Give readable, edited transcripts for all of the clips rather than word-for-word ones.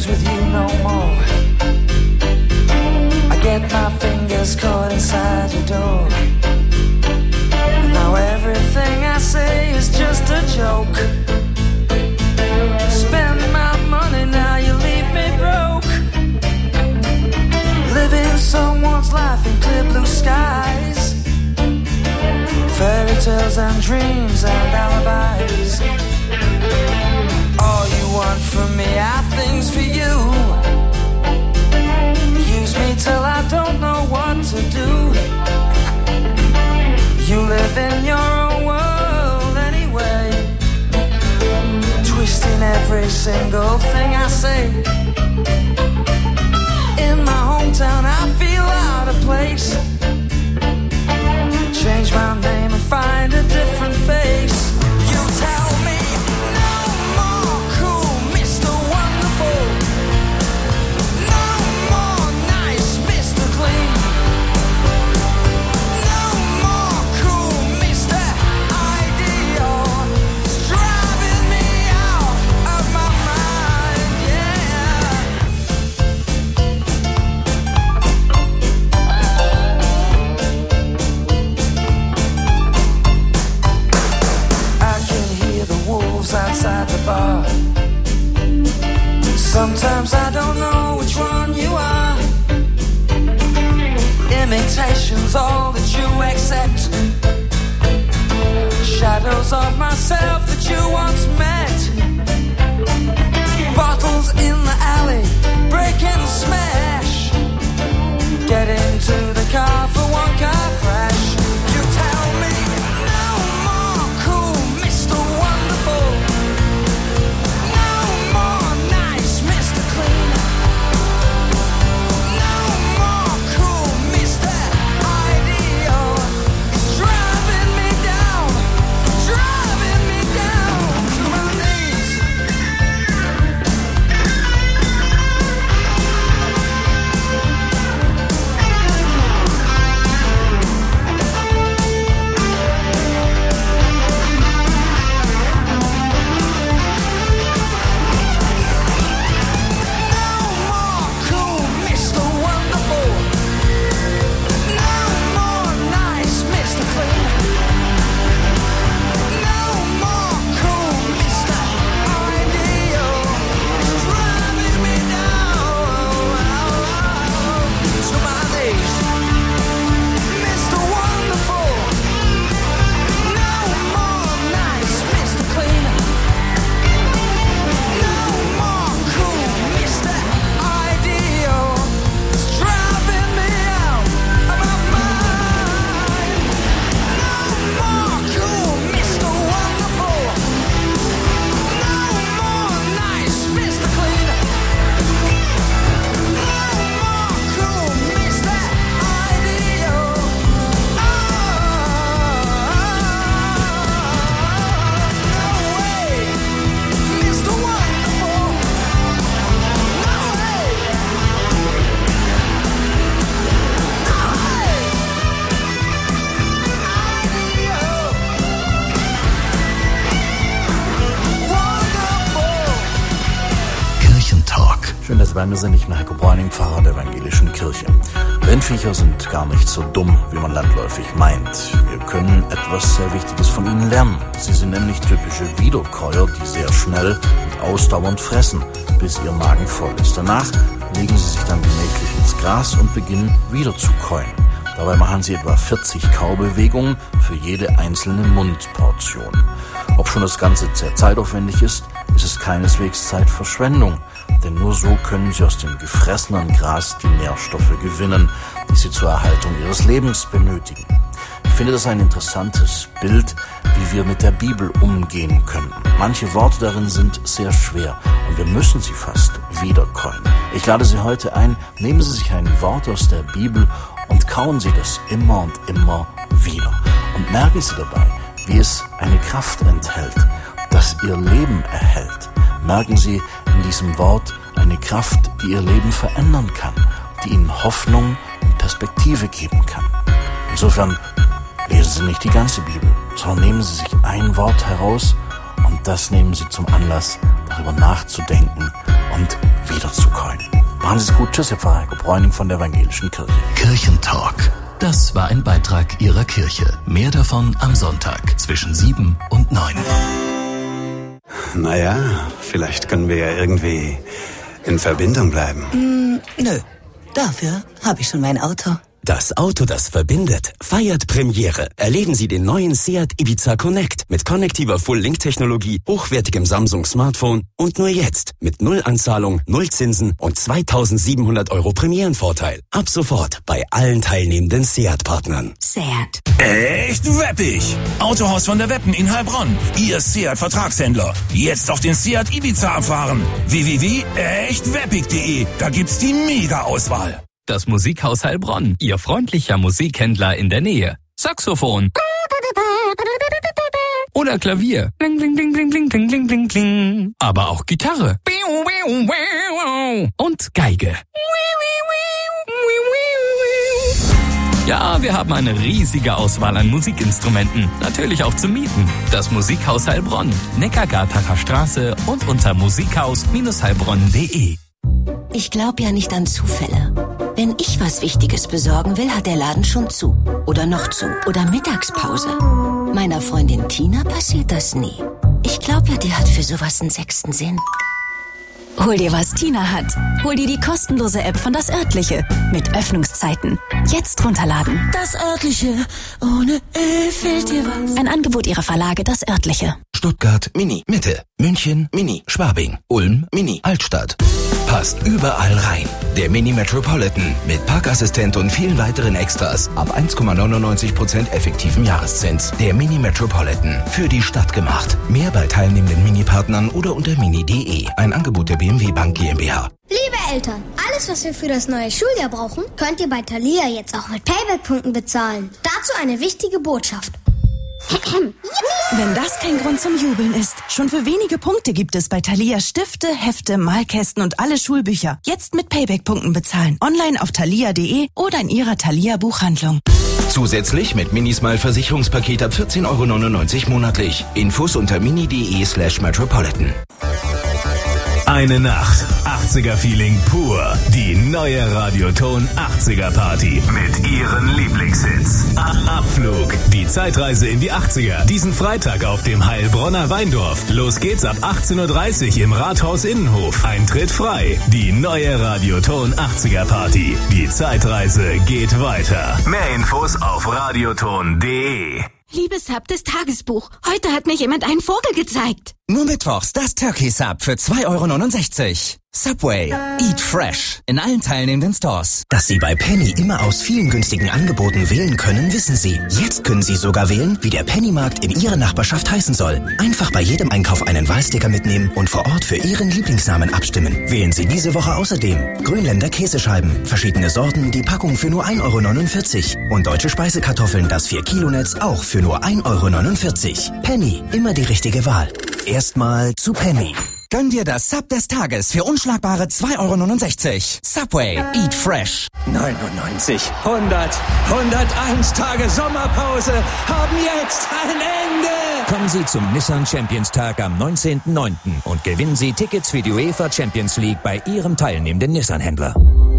games with you no more. I get my fingers caught inside your door. And now everything I say is just a joke. Spend my money, now you leave me broke. Living someone's life in clear blue skies. Fairy tales and dreams and alibis. All you want from me are things for you. Use me till I don't know what to do. You live in your own world anyway, twisting every single thing I say. In my hometown I feel out of place. Change my name and find a different face. You tell me no more cool Mr. Wonderful, no more nice Mr. Clean, no more cool Mr. Ideal. It's driving me out of my mind, yeah. I can hear the wolves outside the bar. Sometimes I don't know which one you are. Imitation's all that you accept. Shadows of myself that you once met. Bottles in the alley, break and smash. Get into the car for one car crash. You tell me no more cool Mr. Wonderful, no more nice Mr. Clean, no more cool Mr. Ideal. It's driving me down to my knees. Schön, dass Sie bei mir sind. Ich bin Heiko Bräuning, Pfarrer der Evangelischen Kirche. Rindviecher sind gar nicht so dumm, wie man landläufig meint. Wir können etwas sehr Wichtiges von ihnen lernen. Sie sind nämlich typische Wiederkäuer, die sehr schnell und ausdauernd fressen, bis ihr Magen voll ist. Danach legen sie sich dann gemächlich ins Gras und beginnen wieder zu käuen. Dabei machen sie etwa 40 Kaubewegungen für jede einzelne Mundportion. Ob schon das Ganze sehr zeitaufwendig ist es keineswegs Zeitverschwendung. Denn nur so können sie aus dem gefressenen Gras die Nährstoffe gewinnen, die sie zur Erhaltung ihres Lebens benötigen. Ich finde das ein interessantes Bild, wie wir mit der Bibel umgehen können. Manche Worte darin sind sehr schwer und wir müssen sie fast wiederkäuen. Ich lade Sie heute ein, nehmen Sie sich ein Wort aus der Bibel und kauen Sie das immer und immer wieder. Und merken Sie dabei, wie es eine Kraft enthält, das Ihr Leben erhält. Merken Sie in diesem Wort eine Kraft, die Ihr Leben verändern kann, die Ihnen Hoffnung und Perspektive geben kann. Insofern lesen Sie nicht die ganze Bibel, sondern nehmen Sie sich ein Wort heraus und das nehmen Sie zum Anlass, darüber nachzudenken und wieder zu keulen. Machen Sie es gut. Tschüss, Ihr Pfarrer Heiko Bräuning von der Evangelischen Kirche. Kirchentalk. Das war ein Beitrag Ihrer Kirche. Mehr davon am Sonntag zwischen 7 und 9. Naja, vielleicht können wir ja irgendwie in Verbindung bleiben. Nö, dafür habe ich schon mein Auto. Das Auto, das verbindet, feiert Premiere. Erleben Sie den neuen Seat Ibiza Connect mit konnektiver Full-Link-Technologie, hochwertigem Samsung-Smartphone und nur jetzt mit 0 Anzahlung, 0 Zinsen und 2.700 € Premierenvorteil. Ab sofort bei allen teilnehmenden Seat-Partnern. Seat. Echt weppig! Autohaus von der Weppen in Heilbronn. Ihr Seat-Vertragshändler. Jetzt auf den Seat Ibiza abfahren. www.echtweppig.de. Da gibt's die Mega-Auswahl. Das Musikhaus Heilbronn, Ihr freundlicher Musikhändler in der Nähe. Saxophon. Oder Klavier. Bling, bling, bling, bling, bling, bling, bling, bling, bling. Aber auch Gitarre. Und Geige. Ja, wir haben eine riesige Auswahl an Musikinstrumenten. Natürlich auch zum Mieten. Das Musikhaus Heilbronn. Neckargartacher Straße und unter musikhaus-heilbronn.de. Ich glaube ja nicht an Zufälle. Wenn ich was Wichtiges besorgen will, hat der Laden schon zu. Oder noch zu. Oder Mittagspause. Meiner Freundin Tina passiert das nie. Ich glaube ja, die hat für sowas einen 6. Sinn. Hol dir, was Tina hat. Hol dir die kostenlose App von Das Örtliche. Mit Öffnungszeiten. Jetzt runterladen. Das Örtliche. Ohne fehlt dir was. Ein Angebot ihrer Verlage Das Örtliche. Stuttgart Mini Mitte, München Mini Schwabing, Ulm Mini Altstadt. Passt überall rein. Der Mini Metropolitan mit Parkassistent und vielen weiteren Extras ab 1,99% effektiven Jahreszins. Der Mini Metropolitan, für die Stadt gemacht. Mehr bei teilnehmenden Mini-Partnern oder unter mini.de. Ein Angebot der BMW Bank GmbH. Liebe Eltern, alles, was wir für das neue Schuljahr brauchen, könnt ihr bei Thalia jetzt auch mit Payback-Punkten bezahlen. Dazu eine wichtige Botschaft. Wenn das kein Grund zum Jubeln ist. Schon für wenige Punkte gibt es bei Thalia Stifte, Hefte, Malkästen und alle Schulbücher. Jetzt mit Payback-Punkten bezahlen. Online auf thalia.de oder in Ihrer Thalia-Buchhandlung. Zusätzlich mit Minismile Versicherungspaket ab 14,99 € monatlich. Infos unter mini.de/metropolitan. Eine Nacht, 80er-Feeling pur. Die neue Radioton 80er Party mit ihren Lieblingshits. Abflug, die Zeitreise in die 80er. Diesen Freitag auf dem Heilbronner Weindorf. Los geht's ab 18:30 Uhr im Rathaus Innenhof. Eintritt frei. Die neue Radioton 80er Party. Die Zeitreise geht weiter. Mehr Infos auf radioton.de. Liebes Sub, das Tagesbuch. Heute hat mir jemand einen Vogel gezeigt. Nur mittwochs das Turkey Sub für 2,69 €. Subway. Eat fresh. In allen teilnehmenden Stores. Dass Sie bei Penny immer aus vielen günstigen Angeboten wählen können, wissen Sie. Jetzt können Sie sogar wählen, wie der Pennymarkt in Ihrer Nachbarschaft heißen soll. Einfach bei jedem Einkauf einen Wahlsticker mitnehmen und vor Ort für Ihren Lieblingsnamen abstimmen. Wählen Sie diese Woche außerdem Grünländer Käsescheiben, verschiedene Sorten, die Packung für nur 1,49 € und deutsche Speisekartoffeln, das 4-Kilo-Netz auch für nur 1,49 €. Penny, immer die richtige Wahl. Erstmal zu Penny. Gönn dir das Sub des Tages für unschlagbare 2,69 €. Subway. Eat fresh. 99, 100, 101 Tage Sommerpause haben jetzt ein Ende. Kommen Sie zum Nissan Champions Tag am 19.09. und gewinnen Sie Tickets für die UEFA Champions League bei Ihrem teilnehmenden Nissan-Händler.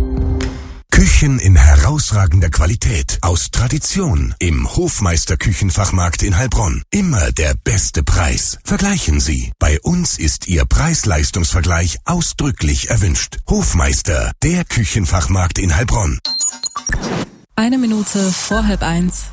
Küchen in herausragender Qualität, aus Tradition, im Hofmeister Küchenfachmarkt in Heilbronn. Immer der beste Preis. Vergleichen Sie. Bei uns ist Ihr Preis-Leistungs-Vergleich ausdrücklich erwünscht. Hofmeister, der Küchenfachmarkt in Heilbronn. 1 Minute vor 12:30.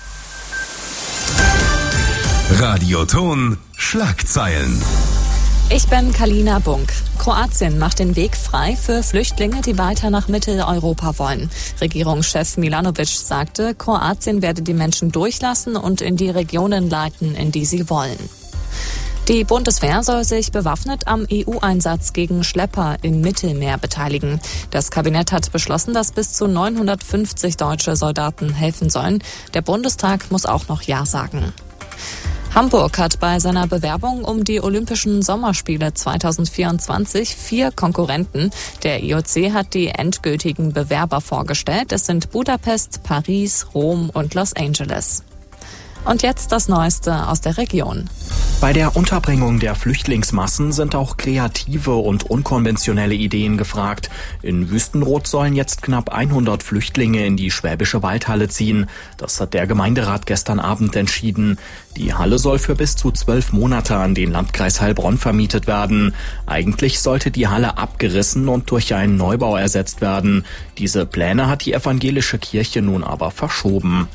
Radioton Schlagzeilen. Ich bin Kalina Bunk. Kroatien macht den Weg frei für Flüchtlinge, die weiter nach Mitteleuropa wollen. Regierungschef Milanovic sagte, Kroatien werde die Menschen durchlassen und in die Regionen leiten, in die sie wollen. Die Bundeswehr soll sich bewaffnet am EU-Einsatz gegen Schlepper im Mittelmeer beteiligen. Das Kabinett hat beschlossen, dass bis zu 950 deutsche Soldaten helfen sollen. Der Bundestag muss auch noch Ja sagen. Hamburg hat bei seiner Bewerbung um die Olympischen Sommerspiele 2024 4 Konkurrenten. Der IOC hat die endgültigen Bewerber vorgestellt. Es sind Budapest, Paris, Rom und Los Angeles. Und jetzt das Neueste aus der Region. Bei der Unterbringung der Flüchtlingsmassen sind auch kreative und unkonventionelle Ideen gefragt. In Wüstenrot sollen jetzt knapp 100 Flüchtlinge in die Schwäbische Waldhalle ziehen. Das hat der Gemeinderat gestern Abend entschieden. Die Halle soll für bis zu 12 Monate an den Landkreis Heilbronn vermietet werden. Eigentlich sollte die Halle abgerissen und durch einen Neubau ersetzt werden. Diese Pläne hat die evangelische Kirche nun aber verschoben.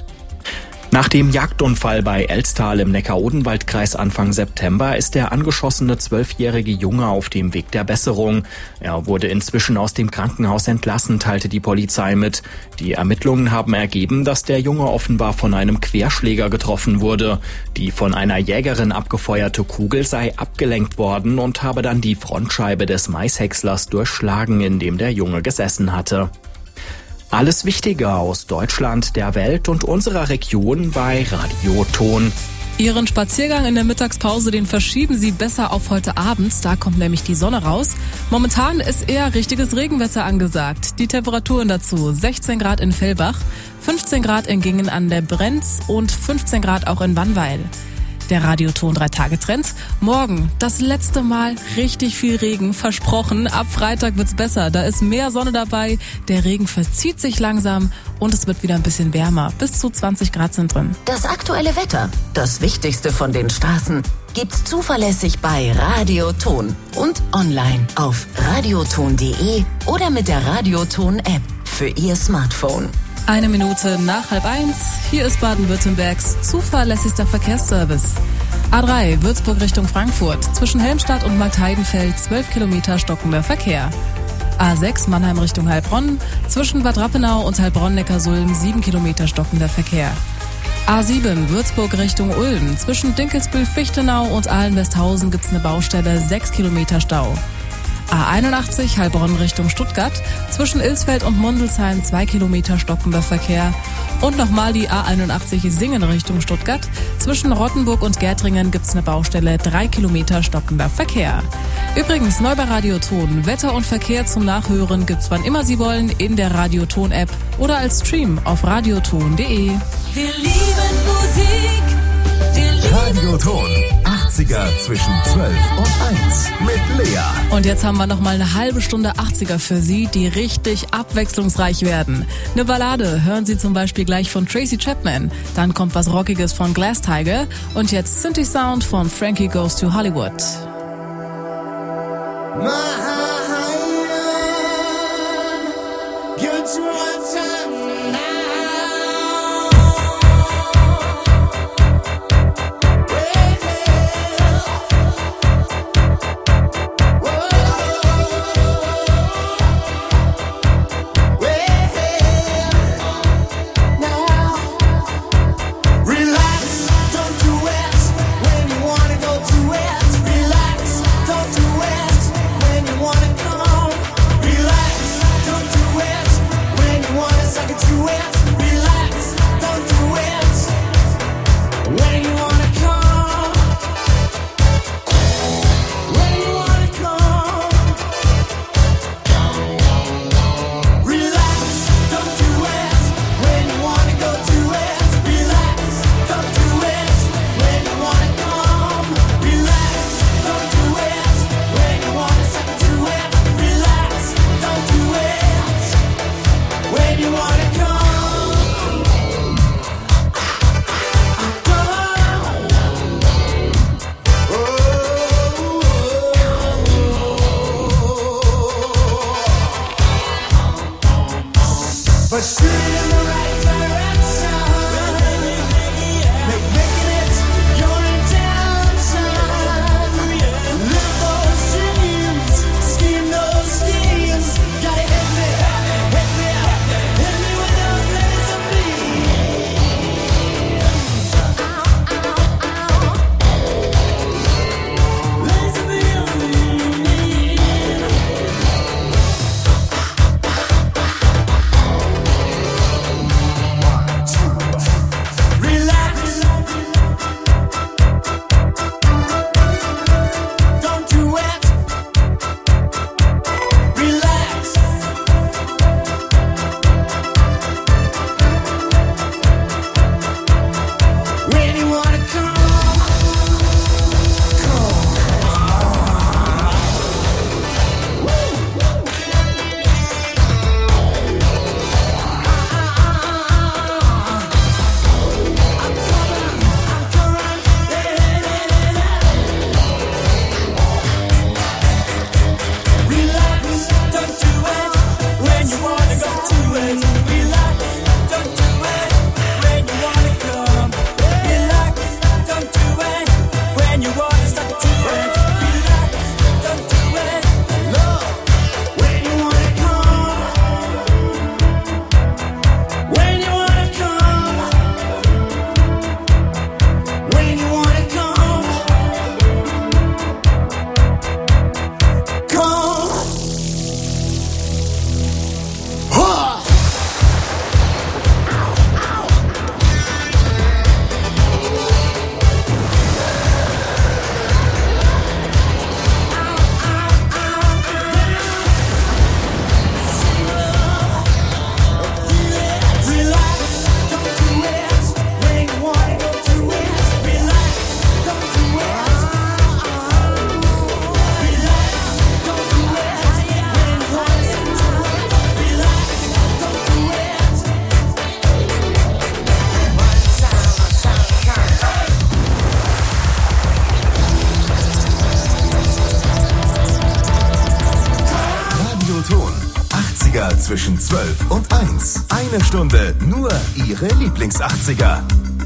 Nach dem Jagdunfall bei Elstal im Neckar-Odenwald-Kreis Anfang September ist der angeschossene 12-jährige Junge auf dem Weg der Besserung. Er wurde inzwischen aus dem Krankenhaus entlassen, teilte die Polizei mit. Die Ermittlungen haben ergeben, dass der Junge offenbar von einem Querschläger getroffen wurde. Die von einer Jägerin abgefeuerte Kugel sei abgelenkt worden und habe dann die Frontscheibe des Maishäckslers durchschlagen, in dem der Junge gesessen hatte. Alles Wichtige aus Deutschland, der Welt und unserer Region bei Radio Ton. Ihren Spaziergang in der Mittagspause, den verschieben Sie besser auf heute Abend. Da kommt nämlich die Sonne raus. Momentan ist eher richtiges Regenwetter angesagt. Die Temperaturen dazu: 16 Grad in Fellbach, 15 Grad in Gingen an der Brenz und 15 Grad auch in Wannweil. Der Radioton 3-Tage-Trend. Morgen das letzte Mal richtig viel Regen, versprochen. Ab Freitag wird's besser, da ist mehr Sonne dabei, der Regen verzieht sich langsam und es wird wieder ein bisschen wärmer. Bis zu 20 Grad sind drin. Das aktuelle Wetter, das Wichtigste von den Straßen, gibt's zuverlässig bei Radioton und online auf radioton.de oder mit der Radioton-App für Ihr Smartphone. 1 Minute nach 12:30. Hier ist Baden-Württembergs zuverlässigster Verkehrsservice. A3 Würzburg Richtung Frankfurt. Zwischen Helmstadt und Marktheidenfeld 12 Kilometer stockender Verkehr. A6 Mannheim Richtung Heilbronn. Zwischen Bad Rappenau und Heilbronn-Neckarsulm 7 Kilometer stockender Verkehr. A7 Würzburg Richtung Ulm. Zwischen Dinkelsbühl-Fichtenau und Ahlen-Westhausen gibt's eine Baustelle, 6 Kilometer Stau. A81 Heilbronn Richtung Stuttgart, zwischen Ilsfeld und Mundelsheim 2 Kilometer stockender Verkehr. Und nochmal die A81 Singen Richtung Stuttgart, zwischen Rottenburg und Gärtringen gibt's eine Baustelle, 3 Kilometer stockender Verkehr. Übrigens neu bei Radioton, Wetter und Verkehr zum Nachhören gibt's wann immer Sie wollen in der Radioton-App oder als Stream auf radioton.de. Wir lieben Musik, wir lieben Radioton, 80er zwischen 12 und 1 mit Lea. Und jetzt haben wir noch mal eine halbe Stunde 80er für Sie, die richtig abwechslungsreich werden. Eine Ballade hören Sie zum Beispiel gleich von Tracy Chapman. Dann kommt was Rockiges von Glass Tiger. Und jetzt Synthi Sound von Frankie Goes to Hollywood. When Immer zwischen 12 und 1. Eine Stunde nur Ihre Lieblings-80er.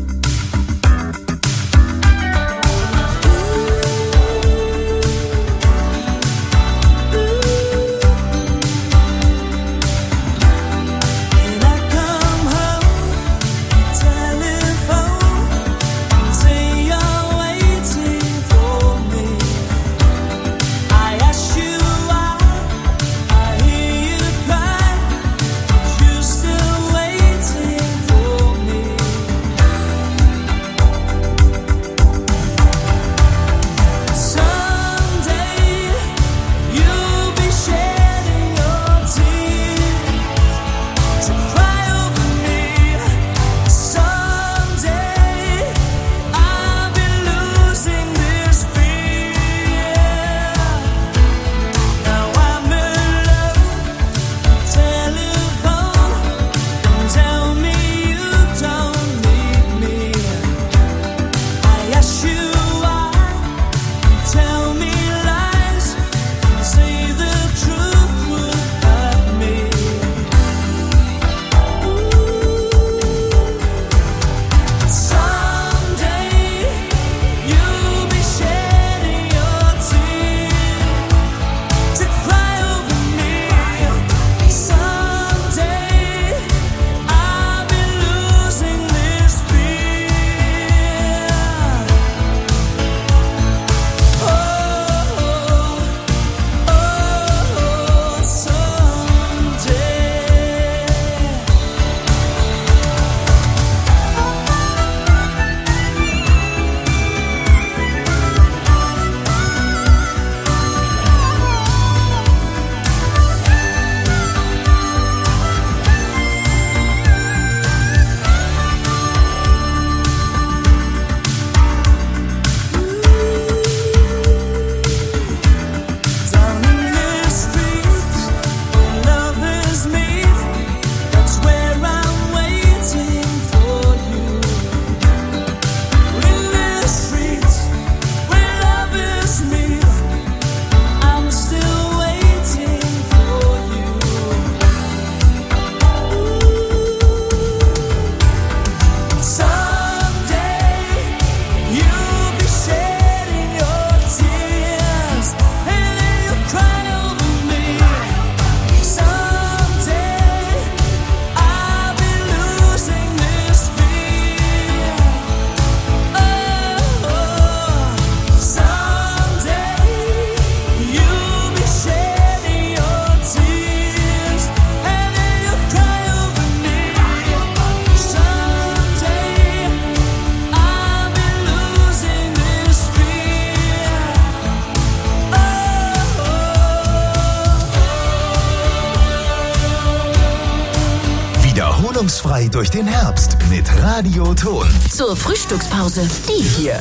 Frei durch den Herbst mit Radio Ton. Zur Frühstückspause die hier.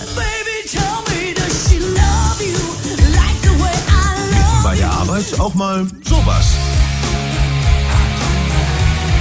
Bei der Arbeit auch mal sowas.